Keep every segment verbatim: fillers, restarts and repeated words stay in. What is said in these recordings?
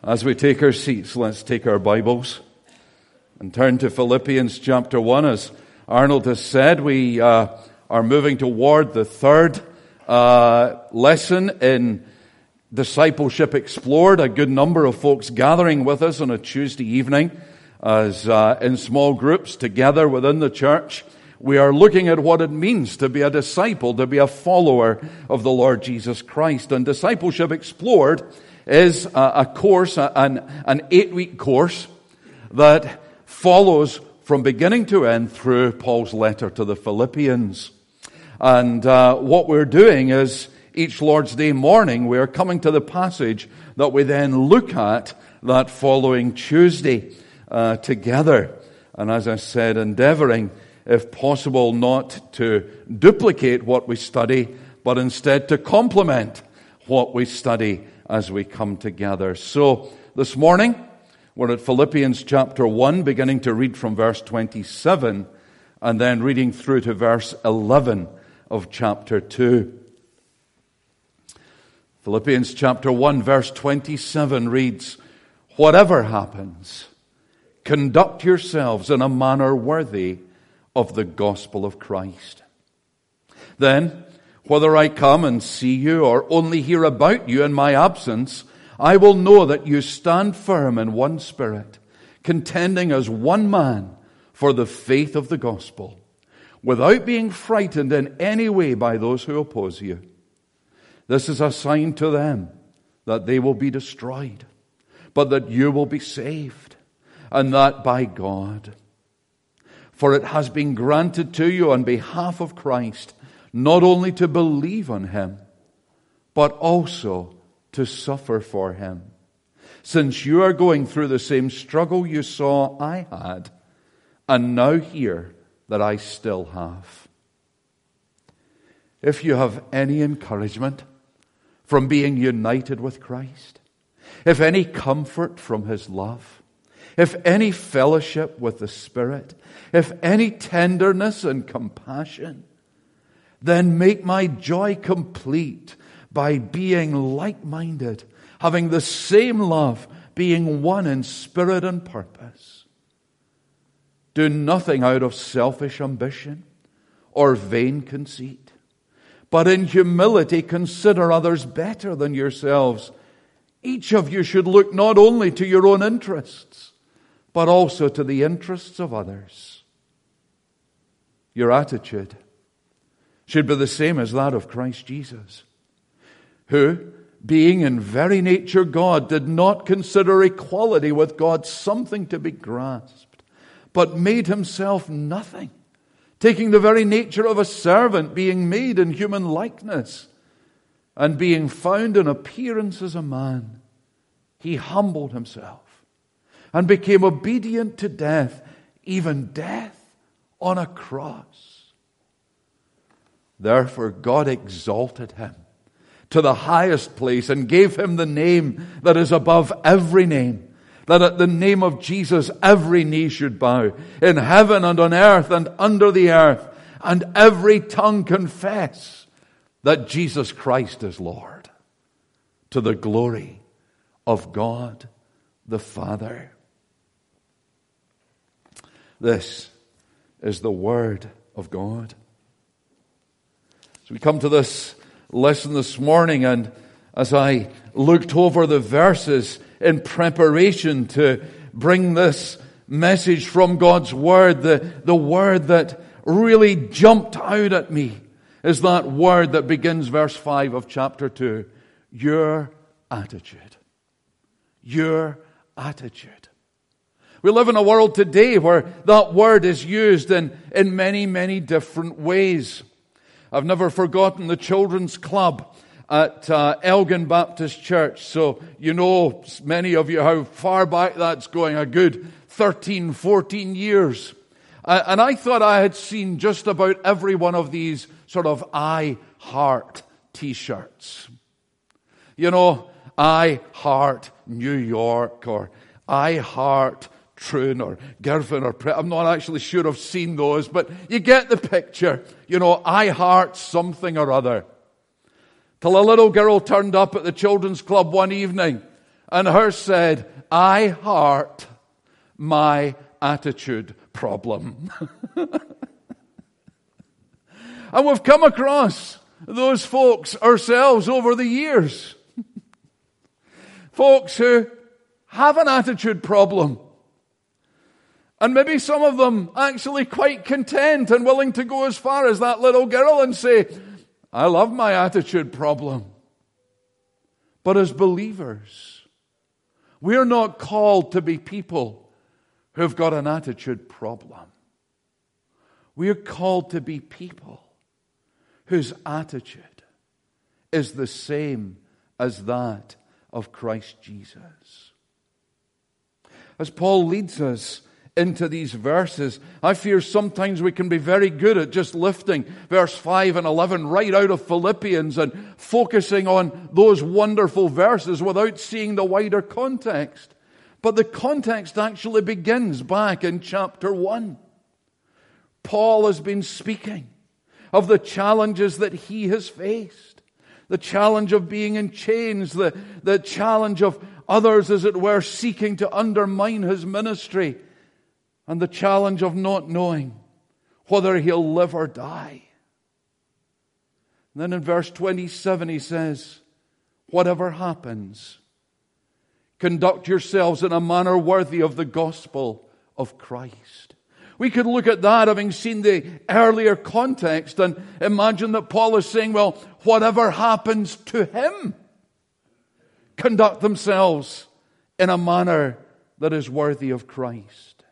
As we take our seats, let's take our Bibles and turn to Philippians chapter one. As Arnold has said, we uh, are moving toward the third uh, lesson in Discipleship Explored. A good number of folks gathering with us on a Tuesday evening as uh, in small groups together within the church. We are looking at what it means to be a disciple, to be a follower of the Lord Jesus Christ. And Discipleship Explored is a, a course, an, an eight-week course that follows from beginning to end through Paul's letter to the Philippians. And uh, what we're doing is each Lord's Day morning we are coming to the passage that we then look at that following Tuesday uh, together. And as I said, endeavoring, if possible, not to duplicate what we study, but instead to complement what we study as we come together. So this morning, we're at Philippians chapter one, beginning to read from verse twenty-seven, and then reading through to verse eleven of chapter two. Philippians chapter one, verse twenty-seven reads, "Whatever happens, conduct yourselves in a manner worthy of the gospel of Christ. Then, whether I come and see you or only hear about you in my absence, I will know that you stand firm in one spirit, contending as one man for the faith of the gospel, without being frightened in any way by those who oppose you. This is a sign to them that they will be destroyed, but that you will be saved, and that by God. For it has been granted to you on behalf of Christ not only to believe on him, but also to suffer for him, since you are going through the same struggle you saw I had, and now hear that I still have. If you have any encouragement from being united with Christ, if any comfort from his love, if any fellowship with the Spirit, if any tenderness and compassion, then make my joy complete by being like-minded, having the same love, being one in spirit and purpose. Do nothing out of selfish ambition or vain conceit, but in humility consider others better than yourselves. Each of you should look not only to your own interests, but also to the interests of others. Your attitude should be the same as that of Christ Jesus, who, being in very nature God, did not consider equality with God something to be grasped, but made himself nothing, taking the very nature of a servant, being made in human likeness, and being found in appearance as a man, he humbled himself and became obedient to death, even death on a cross. Therefore God exalted him to the highest place and gave him the name that is above every name, that at the name of Jesus every knee should bow, in heaven and on earth and under the earth, and every tongue confess that Jesus Christ is Lord, to the glory of God the Father." This is the Word of God. So we come to this lesson this morning, and as I looked over the verses in preparation to bring this message from God's Word, the, the word that really jumped out at me is that word that begins verse five of chapter two. Your attitude. Your attitude. We live in a world today where that word is used in, in many, many different ways. I've never forgotten the children's club at uh, Elgin Baptist Church. So you know, many of you, how far back that's going, a good thirteen, fourteen years. Uh, and I thought I had seen just about every one of these sort of I Heart t-shirts. You know, I Heart New York, or I Heart Troon or Girvan or Pre- I'm not actually sure I've seen those, but you get the picture. You know, I heart something or other. Till a little girl turned up at the children's club one evening and hers said, I heart my attitude problem. And we've come across those folks ourselves over the years. Folks who have an attitude problem. And maybe some of them actually quite content and willing to go as far as that little girl and say, I love my attitude problem. But as believers, we're not called to be people who've got an attitude problem. We're called to be people whose attitude is the same as that of Christ Jesus. As Paul leads us into these verses, I fear sometimes we can be very good at just lifting verse five and eleven right out of Philippians and focusing on those wonderful verses without seeing the wider context. But the context actually begins back in chapter one. Paul has been speaking of the challenges that he has faced. The challenge of being in chains, the, the challenge of others, as it were, seeking to undermine his ministry, and the challenge of not knowing whether he'll live or die. And then in verse twenty-seven he says, whatever happens, conduct yourselves in a manner worthy of the gospel of Christ. We could look at that, having seen the earlier context, and imagine that Paul is saying, well, whatever happens to him, conduct themselves in a manner that is worthy of Christ.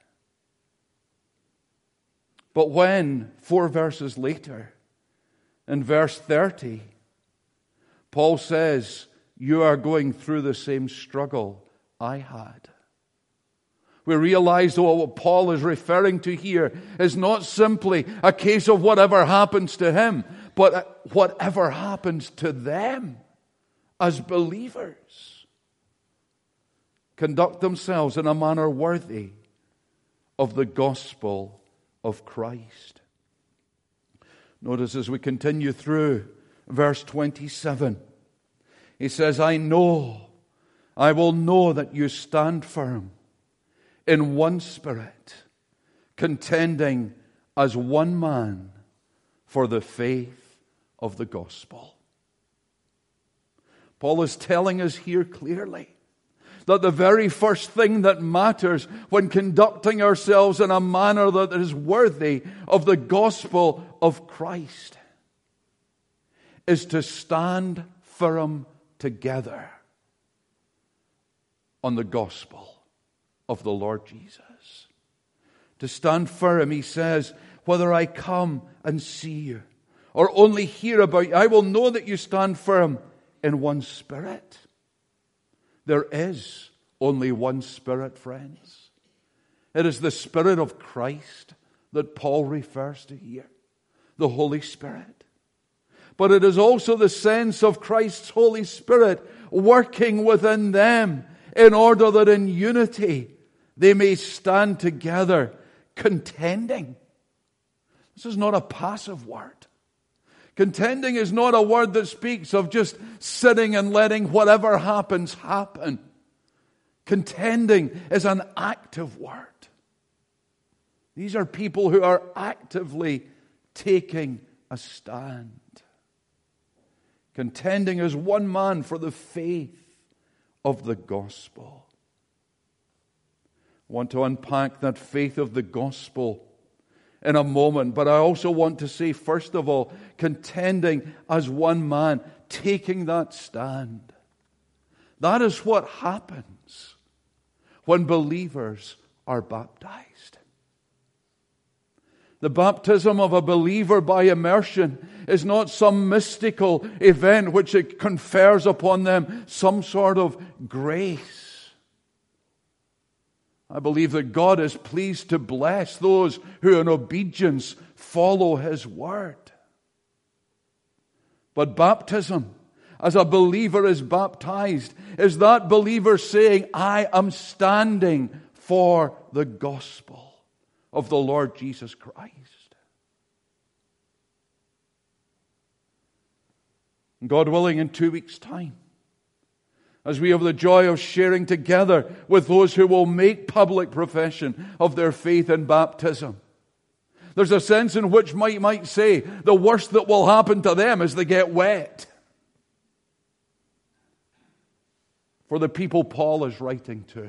But when, four verses later, in verse thirty, Paul says, you are going through the same struggle I had. We realize that what Paul is referring to here is not simply a case of whatever happens to him, but whatever happens to them as believers. Conduct themselves in a manner worthy of the gospel of Christ. Notice as we continue through verse twenty-seven, he says, I know, I will know that you stand firm in one spirit, contending as one man for the faith of the gospel. Paul is telling us here clearly that the very first thing that matters when conducting ourselves in a manner that is worthy of the gospel of Christ is to stand firm together on the gospel of the Lord Jesus. To stand firm, he says, whether I come and see you or only hear about you, I will know that you stand firm in one spirit. There is only one Spirit, friends. It is the Spirit of Christ that Paul refers to here, the Holy Spirit. But it is also the sense of Christ's Holy Spirit working within them in order that in unity they may stand together contending. This is not a passive word. Contending is not a word that speaks of just sitting and letting whatever happens happen. Contending is an active word. These are people who are actively taking a stand. Contending as one man for the faith of the gospel. I want to unpack that faith of the gospel in a moment, but I also want to say, first of all, contending as one man, taking that stand. That is what happens when believers are baptized. The baptism of a believer by immersion is not some mystical event which it confers upon them some sort of grace. I believe that God is pleased to bless those who in obedience follow His word. But baptism, as a believer is baptized, is that believer saying, I am standing for the gospel of the Lord Jesus Christ. God willing, in two weeks' time, as we have the joy of sharing together with those who will make public profession of their faith in baptism. There's a sense in which might might say the worst that will happen to them is they get wet. For the people Paul is writing to,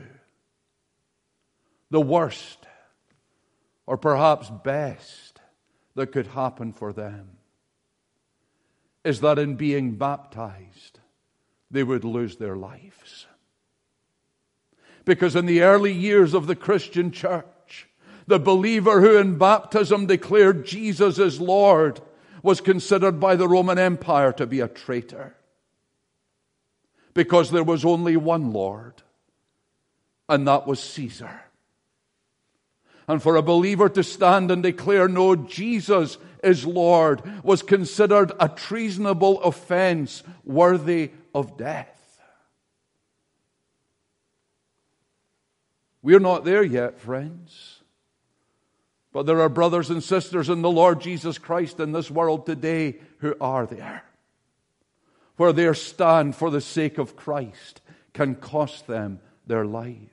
the worst, or perhaps best, that could happen for them is that in being baptized, they would lose their lives. Because in the early years of the Christian church, the believer who in baptism declared Jesus as Lord was considered by the Roman Empire to be a traitor. Because there was only one Lord, and that was Caesar. And for a believer to stand and declare, no, Jesus is Lord, was considered a treasonable offense worthy of death. We're not there yet, friends. But there are brothers and sisters in the Lord Jesus Christ in this world today who are there, where their stand for the sake of Christ can cost them their lives.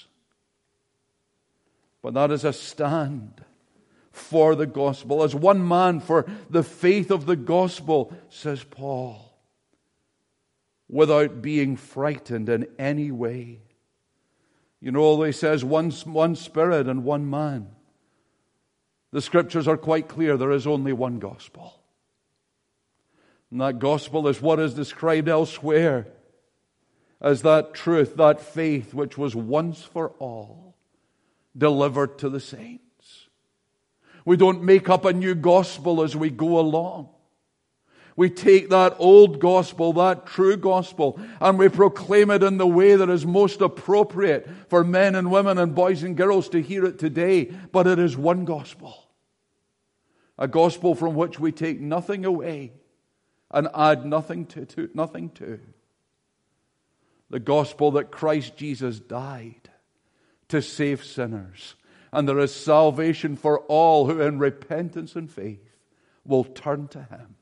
But that is a stand for the gospel. As one man for the faith of the gospel, says Paul, without being frightened in any way. You know, he says one, one spirit and one man. The scriptures are quite clear. There is only one gospel. And that gospel is what is described elsewhere as that truth, that faith which was once for all delivered to the saints. We don't make up a new gospel as we go along. We take that old gospel, that true gospel, and we proclaim it in the way that is most appropriate for men and women and boys and girls to hear it today. But it is one gospel. A gospel from which we take nothing away and add nothing to, to nothing to. The gospel that Christ Jesus died to save sinners. And there is salvation for all who in repentance and faith will turn to Him.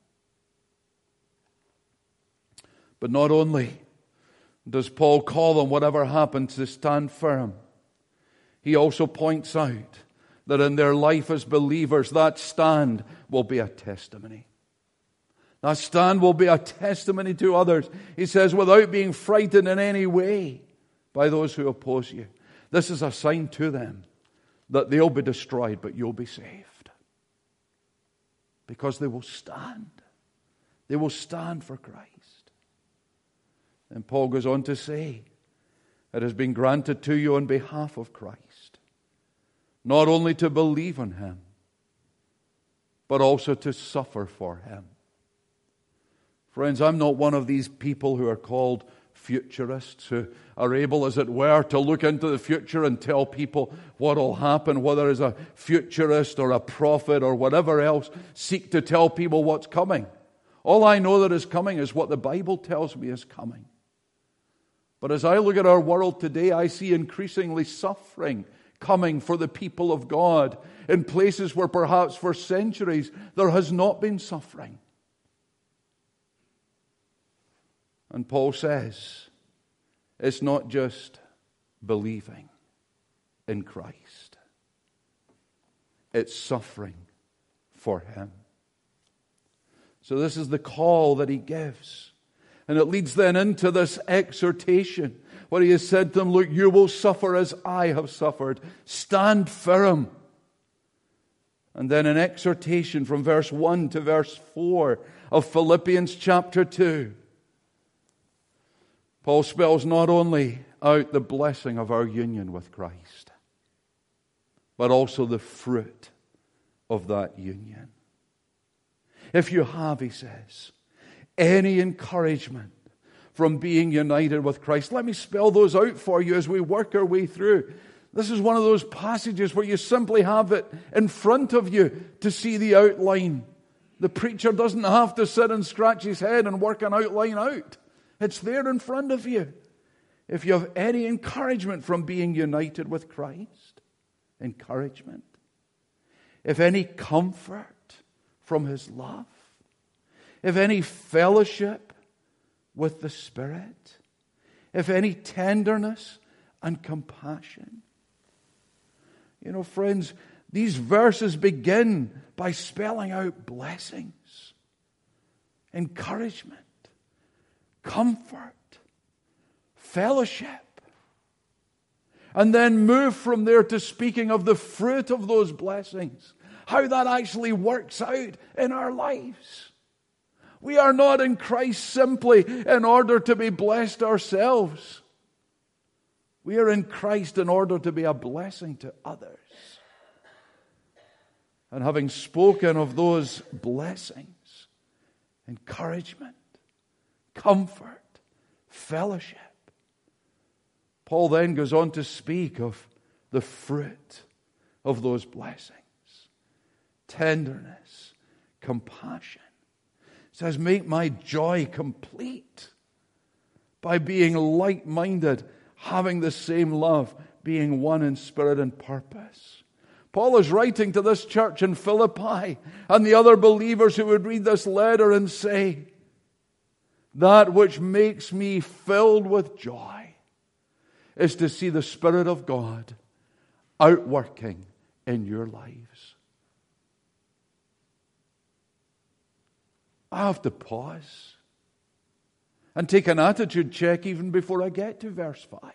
But not only does Paul call them, whatever happens, to stand firm, he also points out that in their life as believers, that stand will be a testimony. That stand will be a testimony to others. He says, without being frightened in any way by those who oppose you. This is a sign to them that they'll be destroyed, but you'll be saved. Because they will stand. They will stand for Christ. And Paul goes on to say, it has been granted to you on behalf of Christ, not only to believe in Him, but also to suffer for Him. Friends, I'm not one of these people who are called futurists, who are able, as it were, to look into the future and tell people what will happen, whether as a futurist or a prophet or whatever else, seek to tell people what's coming. All I know that is coming is what the Bible tells me is coming. But as I look at our world today, I see increasingly suffering coming for the people of God in places where perhaps for centuries there has not been suffering. And Paul says, it's not just believing in Christ. It's suffering for Him. So this is the call that he gives. And it leads then into this exhortation where he has said to them, look, you will suffer as I have suffered. Stand firm. And then an exhortation from verse one to verse four of Philippians chapter two. Paul spells not only out the blessing of our union with Christ, but also the fruit of that union. If you have, he says, any encouragement from being united with Christ, let me spell those out for you as we work our way through. This is one of those passages where you simply have it in front of you to see the outline. The preacher doesn't have to sit and scratch his head and work an outline out. It's there in front of you. If you have any encouragement from being united with Christ, encouragement. If any comfort from His love. If any fellowship with the Spirit. if any tenderness and compassion. You know, friends, these verses begin by spelling out blessings, encouragement, comfort, fellowship, and then move from there to speaking of the fruit of those blessings, how that actually works out in our lives. We are not in Christ simply in order to be blessed ourselves. We are in Christ in order to be a blessing to others. And having spoken of those blessings, encouragement, comfort, fellowship, Paul then goes on to speak of the fruit of those blessings. Tenderness, compassion. He says, make my joy complete by being like-minded, having the same love, being one in spirit and purpose. Paul is writing to this church in Philippi and the other believers who would read this letter and say, that which makes me filled with joy is to see the Spirit of God outworking in your lives. I have to pause and take an attitude check even before I get to verse five.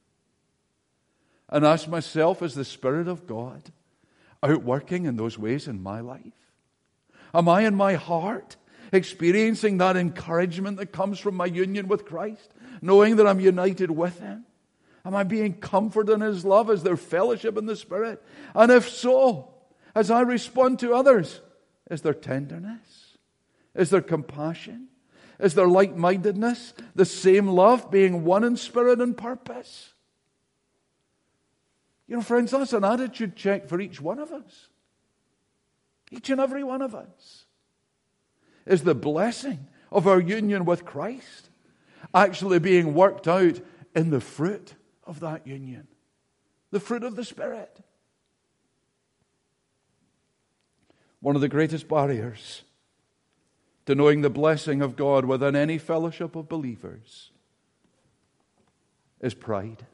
And ask myself, is the Spirit of God outworking in those ways in my life? Am I in my heart experiencing that encouragement that comes from my union with Christ, knowing that I'm united with Him? Am I being comforted in His love? Is there fellowship in the Spirit? And if so, as I respond to others, is there tenderness? Is there compassion? Is there like-mindedness? The same love, being one in spirit and purpose? You know, friends, that's an attitude check for each one of us. Each and every one of us. Is the blessing of our union with Christ actually being worked out in the fruit of that union? The fruit of the Spirit. One of the greatest barriers to knowing the blessing of God within any fellowship of believers is pride.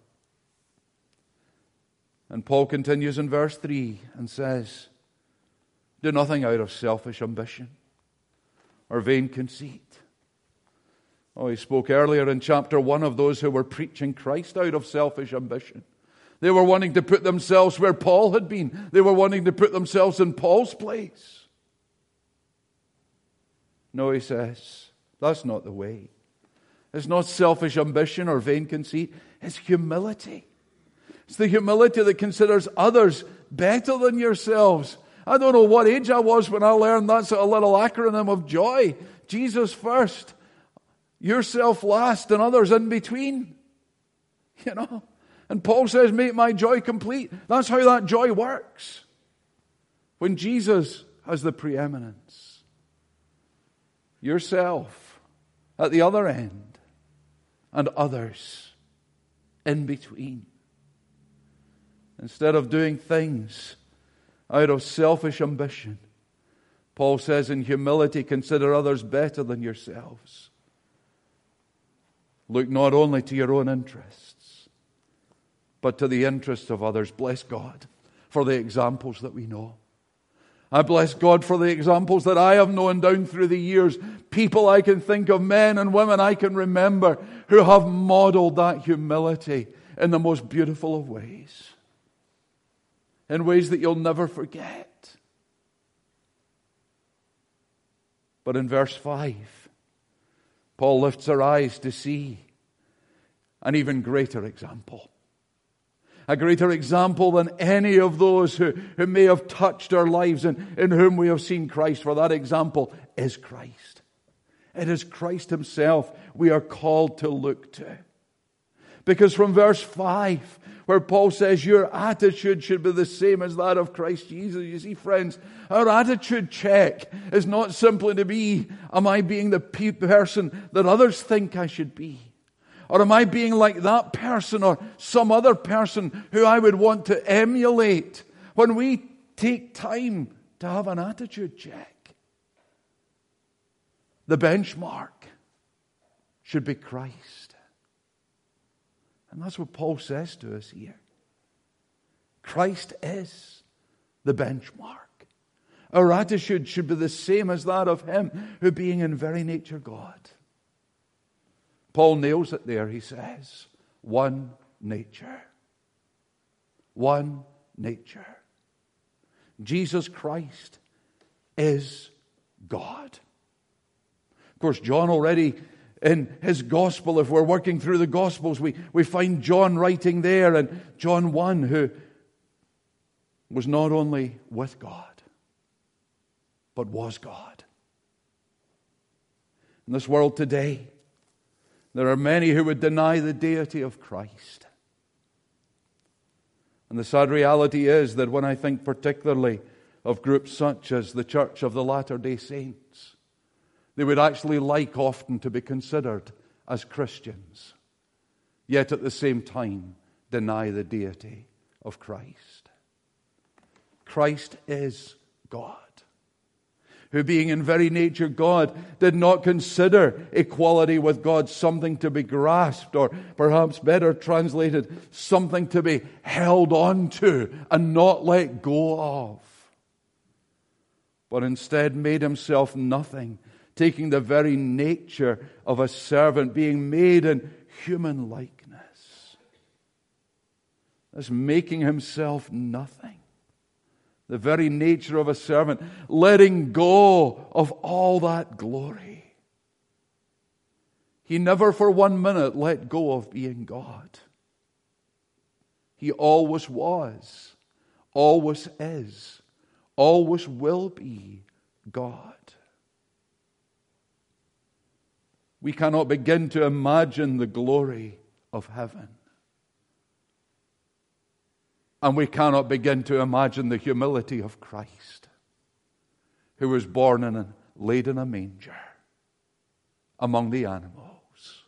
And Paul continues in verse three and says, do nothing out of selfish ambition or vain conceit. Oh, he spoke earlier in chapter one of those who were preaching Christ out of selfish ambition. They were wanting to put themselves where Paul had been. They were wanting to put themselves in Paul's place. No, he says, that's not the way. It's not selfish ambition or vain conceit. It's humility. It's the humility that considers others better than yourselves. I don't know what age I was when I learned that sort of little acronym of joy. Jesus first, yourself last, and others in between. You know? And Paul says, make my joy complete. That's how that joy works. When Jesus has the preeminence. Yourself at the other end and others in between. Instead of doing things out of selfish ambition, Paul says in humility, consider others better than yourselves. Look not only to your own interests, but to the interests of others. Bless God for the examples that we know. I bless God for the examples that I have known down through the years. People I can think of, men and women I can remember, who have modeled that humility in the most beautiful of ways. In ways that you'll never forget. But in verse five, Paul lifts our eyes to see an even greater example. A greater example than any of those who, who may have touched our lives and in whom we have seen Christ. For that example is Christ. It is Christ Himself we are called to look to. Because from verse five, where Paul says your attitude should be the same as that of Christ Jesus. You see, friends, our attitude check is not simply to be, am I being the person that others think I should be? Or am I being like that person or some other person who I would want to emulate? When we take time to have an attitude check, the benchmark should be Christ. And that's what Paul says to us here. Christ is the benchmark. Our attitude should be the same as that of him who, being in very nature God. Paul nails it there. He says, one nature. One nature. Jesus Christ is God. Of course, John already, in his gospel, if we're working through the gospels, we, we find John writing there, and John one, who was not only with God, but was God. In this world today, there are many who would deny the deity of Christ. And the sad reality is that when I think particularly of groups such as the Church of the Latter-day Saints, they would actually like often to be considered as Christians, yet at the same time deny the deity of Christ. Christ is God, who being in very nature God, did not consider equality with God something to be grasped, or perhaps better translated, something to be held on to and not let go of. But instead made himself nothing, taking the very nature of a servant, being made in human likeness. That's making himself nothing. The very nature of a servant, letting go of all that glory. He never for one minute let go of being God. He always was, always is, always will be God. We cannot begin to imagine the glory of heaven. And we cannot begin to imagine the humility of Christ, who was born in and laid in a manger among the animals.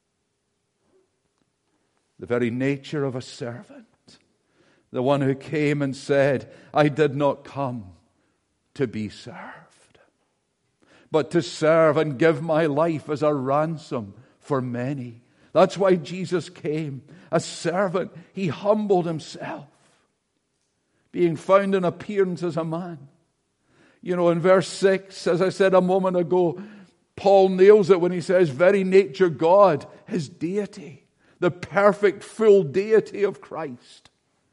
The very nature of a servant, the one who came and said, I did not come to be served, but to serve and give my life as a ransom for many. That's why Jesus came. A servant, he humbled himself, being found in appearance as a man. You know, in verse six, as I said a moment ago, Paul nails it when he says, very nature God, his deity, the perfect full deity of Christ.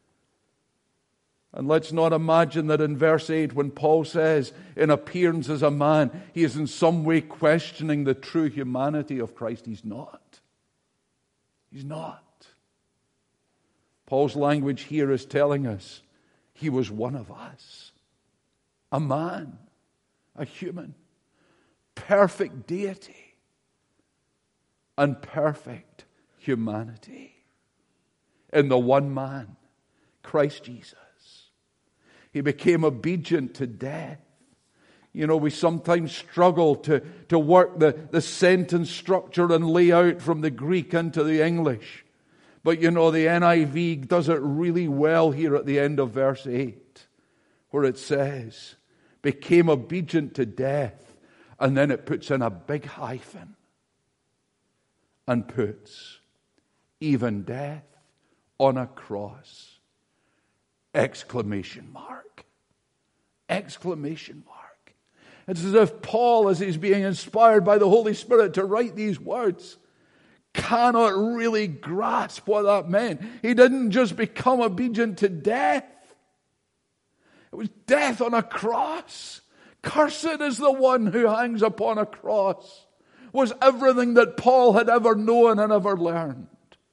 And let's not imagine that in verse eight, when Paul says, in appearance as a man, he is in some way questioning the true humanity of Christ. He's not. He's not. Paul's language here is telling us he was one of us. A man, a human, perfect deity and perfect humanity in the one man, Christ Jesus. He became obedient to death. You know, we sometimes struggle to, to work the, the sentence structure and layout from the Greek into the English. But you know, the N I V does it really well here at the end of verse eight, where it says, became obedient to death, and then it puts in a big hyphen and puts, even death on a cross. Exclamation mark. Exclamation mark. It's as if Paul, as he's being inspired by the Holy Spirit to write these words, cannot really grasp what that meant. He didn't just become obedient to death. It was death on a cross. Cursed is the one who hangs upon a cross, was everything that Paul had ever known and ever learned.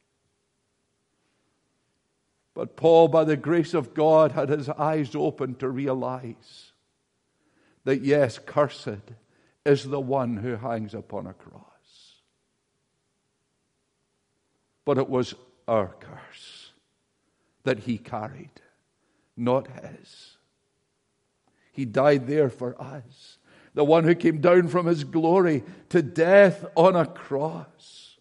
But Paul, by the grace of God, had his eyes open to realize that yes, cursed is the one who hangs upon a cross. But it was our curse that he carried, not his. He died there for us. The one who came down from his glory to death on a cross.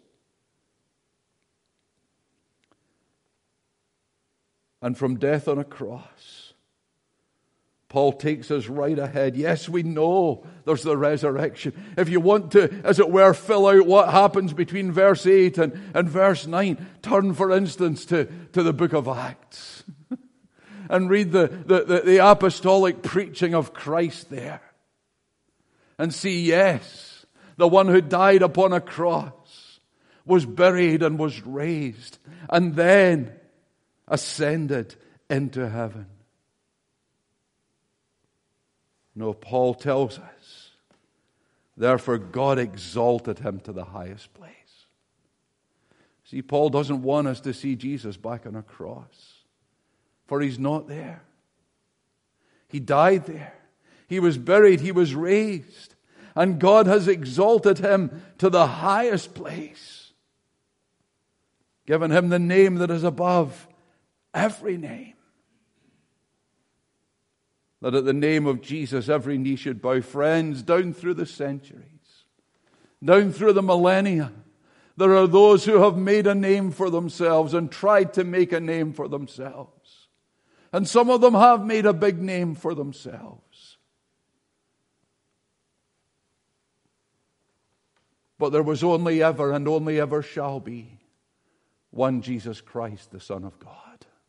And from death on a cross, Paul takes us right ahead. Yes, we know there's the resurrection. If you want to, as it were, fill out what happens between verse eight and, and verse nine, turn, for instance, to, to the book of Acts and read the, the, the, the apostolic preaching of Christ there. And see, yes, the one who died upon a cross was buried and was raised and then ascended into heaven. No, Paul tells us, therefore God exalted him to the highest place. See, Paul doesn't want us to see Jesus back on a cross, for he's not there. He died there. He was buried. He was raised. And God has exalted him to the highest place, given him the name that is above every name. That at the name of Jesus every knee should bow. Friends, down through the centuries, down through the millennia, there are those who have made a name for themselves and tried to make a name for themselves. And some of them have made a big name for themselves. But there was only ever and only ever shall be one Jesus Christ, the Son of God.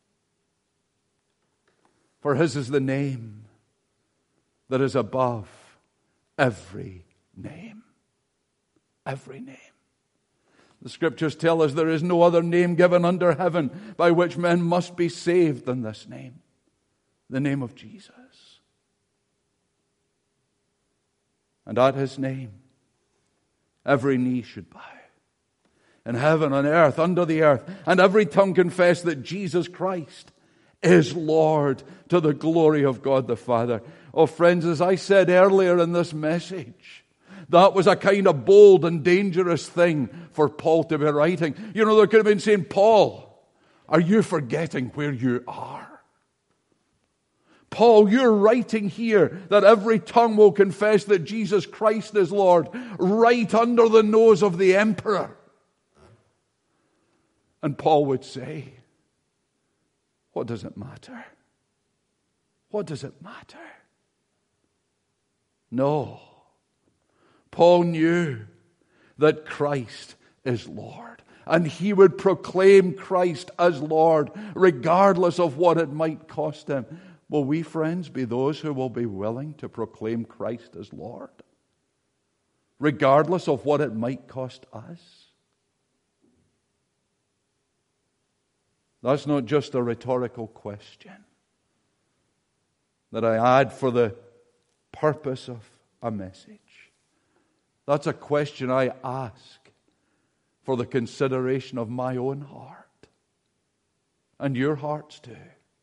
For his is the name that is above every name. Every name. The scriptures tell us there is no other name given under heaven by which men must be saved than this name. The name of Jesus. And at his name, every knee should bow. In heaven, on earth, under the earth, and every tongue confess that Jesus Christ is Lord, to the glory of God the Father. Oh, friends, as I said earlier in this message, that was a kind of bold and dangerous thing for Paul to be writing. You know, they could have been saying, Paul, are you forgetting where you are? Paul, you're writing here that every tongue will confess that Jesus Christ is Lord, right under the nose of the emperor. And Paul would say, what does it matter? What does it matter? No. Paul knew that Christ is Lord. And he would proclaim Christ as Lord, regardless of what it might cost him. Will we, friends, be those who will be willing to proclaim Christ as Lord, regardless of what it might cost us? That's not just a rhetorical question that I add for the purpose of a message. That's a question I ask for the consideration of my own heart and your hearts too.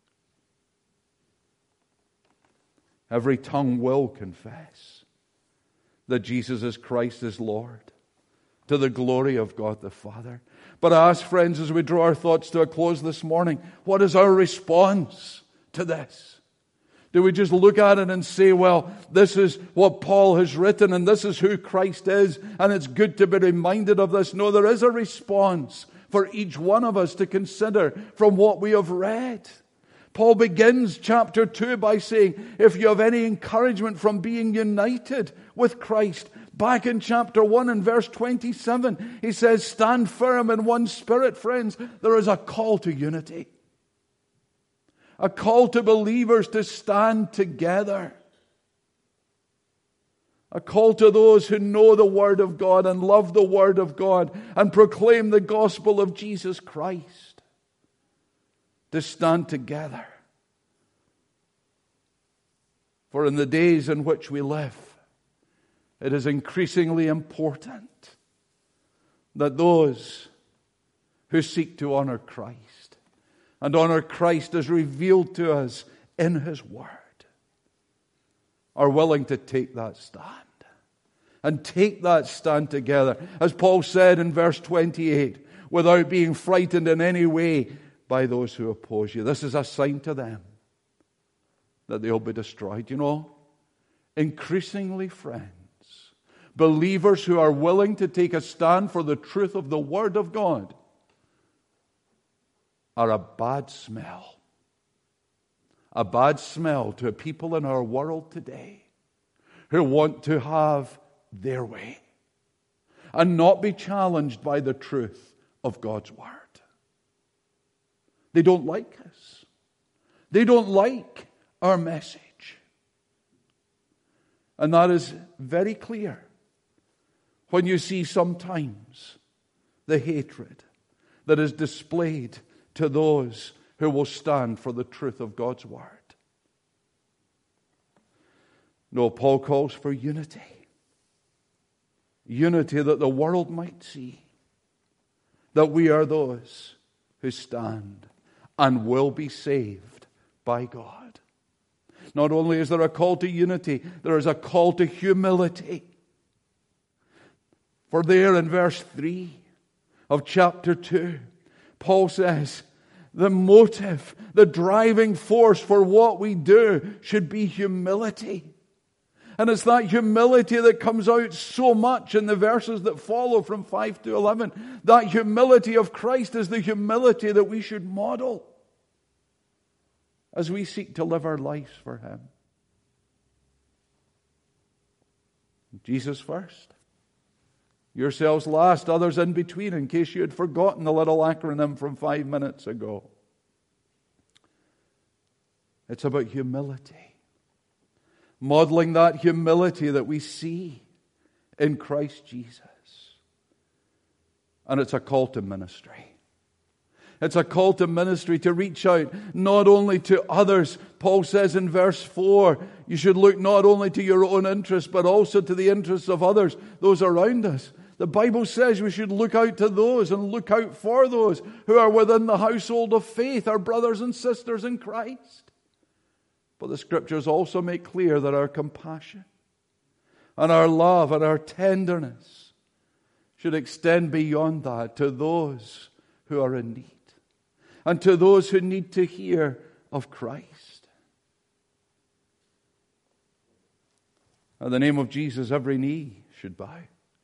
Every tongue will confess that Jesus is Christ is Lord, to the glory of God the Father. But I ask, friends, as we draw our thoughts to a close this morning, what is our response to this? Do we just look at it and say, well, this is what Paul has written and this is who Christ is, and it's good to be reminded of this? No, there is a response for each one of us to consider from what we have read. Paul begins chapter two by saying, if you have any encouragement from being united with Christ, back in chapter one and verse twenty-seven, he says, stand firm in one spirit, friends. There is a call to unity. A call to believers to stand together. A call to those who know the Word of God and love the Word of God and proclaim the gospel of Jesus Christ. To stand together. For in the days in which we live, it is increasingly important that those who seek to honor Christ and honor Christ as revealed to us in His Word are willing to take that stand. And take that stand together. As Paul said in verse twenty-eight, without being frightened in any way by those who oppose you. This is a sign to them that they'll be destroyed. You know, increasingly, friends, believers who are willing to take a stand for the truth of the Word of God are a bad smell. a bad smell to people in our world today who want to have their way and not be challenged by the truth of God's Word. They don't like us. They don't like our message. And that is very clear when you see sometimes the hatred that is displayed to those who will stand for the truth of God's Word. No, Paul calls for unity. Unity that the world might see that we are those who stand and will be saved by God. Not only is there a call to unity, there is a call to humility. For there in verse three of chapter two, Paul says, the motive, the driving force for what we do should be humility. And it's that humility that comes out so much in the verses that follow from five to eleven. That humility of Christ is the humility that we should model as we seek to live our lives for Him. Jesus first. Yourselves last, others in between, in case you had forgotten the little acronym from five minutes ago. It's about humility. Modeling that humility that we see in Christ Jesus. And it's a call to ministry. It's a call to ministry to reach out not only to others. Paul says in verse four, you should look not only to your own interests, but also to the interests of others, those around us. The Bible says we should look out to those and look out for those who are within the household of faith, our brothers and sisters in Christ. But the Scriptures also make clear that our compassion and our love and our tenderness should extend beyond that to those who are in need and to those who need to hear of Christ. In the name of Jesus, every knee should bow.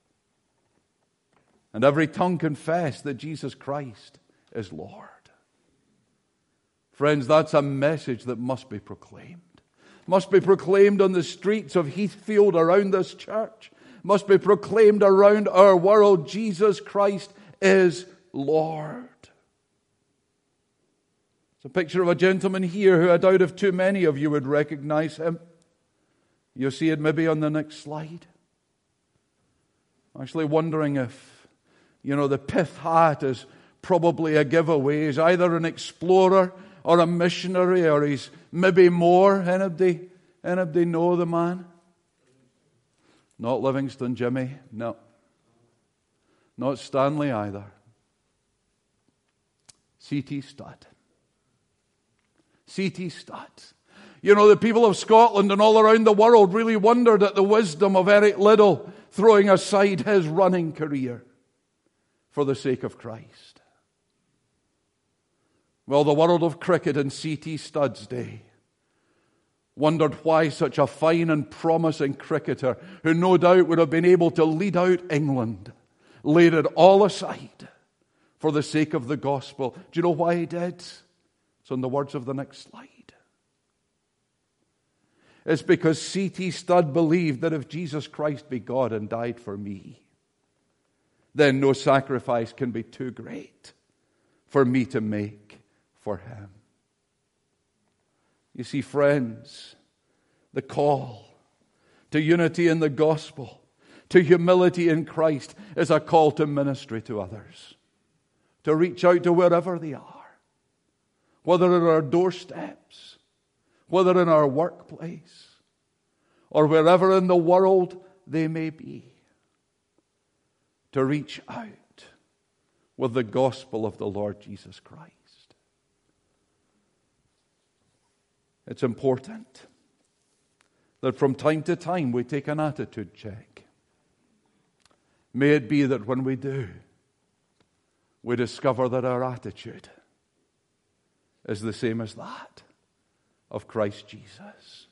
And every tongue confess that Jesus Christ is Lord. Friends, that's a message that must be proclaimed. Must be proclaimed on the streets of Heathfield around this church. Must be proclaimed around our world. Jesus Christ is Lord. It's a picture of a gentleman here who I doubt if too many of you would recognize him. You'll see it maybe on the next slide. I'm actually wondering if, you know, the pith hat is probably a giveaway. He's either an explorer or a missionary, or he's maybe more. Anybody, anybody know the man? Not Livingston Jimmy, no. Not Stanley either. C T Studd. C T Studd. You know, the people of Scotland and all around the world really wondered at the wisdom of Eric Liddell throwing aside his running career for the sake of Christ. Well, the world of cricket in C T Studd's day wondered why such a fine and promising cricketer, who no doubt would have been able to lead out England, laid it all aside for the sake of the gospel. Do you know why he did? It's on the words of the next slide. It's because C T Studd believed that if Jesus Christ be God and died for me, then no sacrifice can be too great for me to make for Him. You see, friends, the call to unity in the gospel, to humility in Christ, is a call to ministry to others, to reach out to wherever they are, whether at our doorsteps, whether in our workplace, or wherever in the world they may be, to reach out with the gospel of the Lord Jesus Christ. It's important that from time to time we take an attitude check. May it be that when we do, we discover that our attitude is the same as that of Christ Jesus.